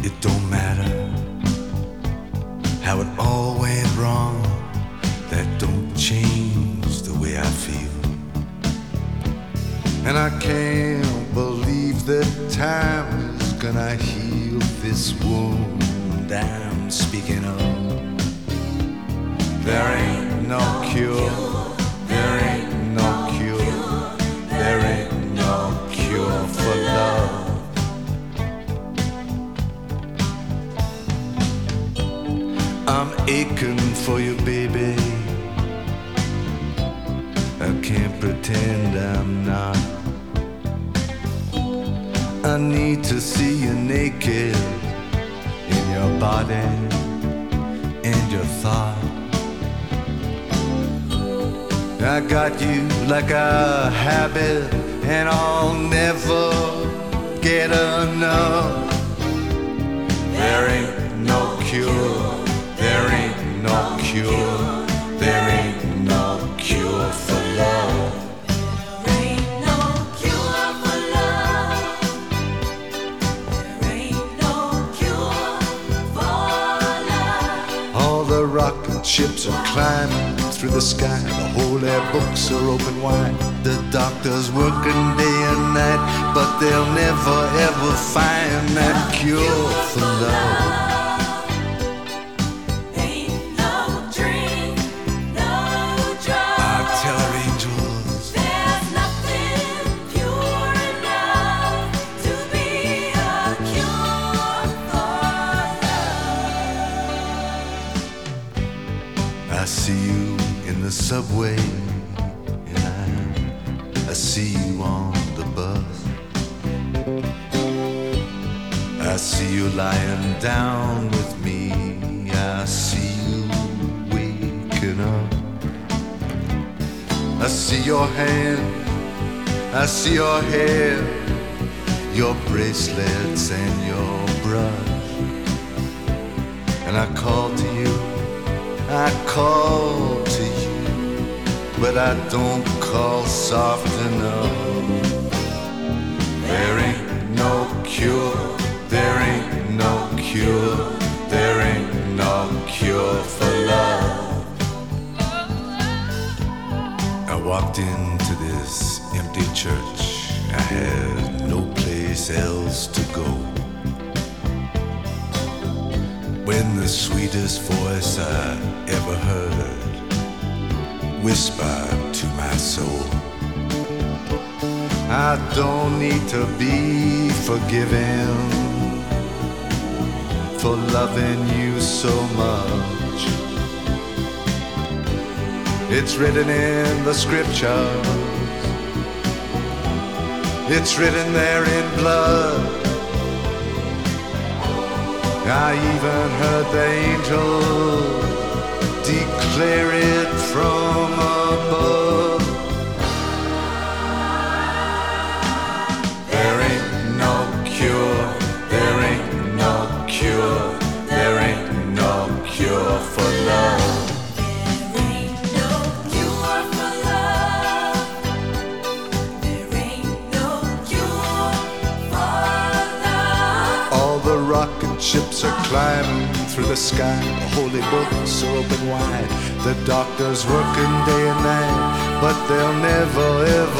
It don't matter how it all went wrong. That don't change the way I feel. And I can't believe that time is gonna heal this wound I'm speaking of. There ain't no cure. There ain't no cure. There ain't no cure for love. I'm aching for you, baby. I can't pretend I'm not. I need to see you naked in your body and your thought. I got you like a habit, and I'll never get enough. There ain't no cure. There ain't no cure. There ain't no cure for love. There ain't no cure for love. There ain't no cure for love. All the rocket ships are climbing through the sky. The whole air books are open wide. The doctors working day and night, but they'll never ever find that cure for love. I see you in the subway, and I see you on the bus. I see you lying down with me. I see you waking up. I see your hand, I see your hair, your bracelets and your brush. And I call to you, I call to you, but I don't call soft enough. There ain't no cure, there ain't no cure, there ain't no cure for love. I walked into this empty church. I had no place else to go. When the sweetest voice I ever heard whispered to my soul, I don't need to be forgiven for loving you so much. It's written in the scriptures, it's written there in blood. I even heard the angels declare it from above. There ain't no cure, there ain't no cure, there ain't no cure for love. There ain't no cure for love. There ain't no cure for love. All the rocket ships are climbing through the sky. The holy books are open wide. The doctors working day and night, but they'll never ever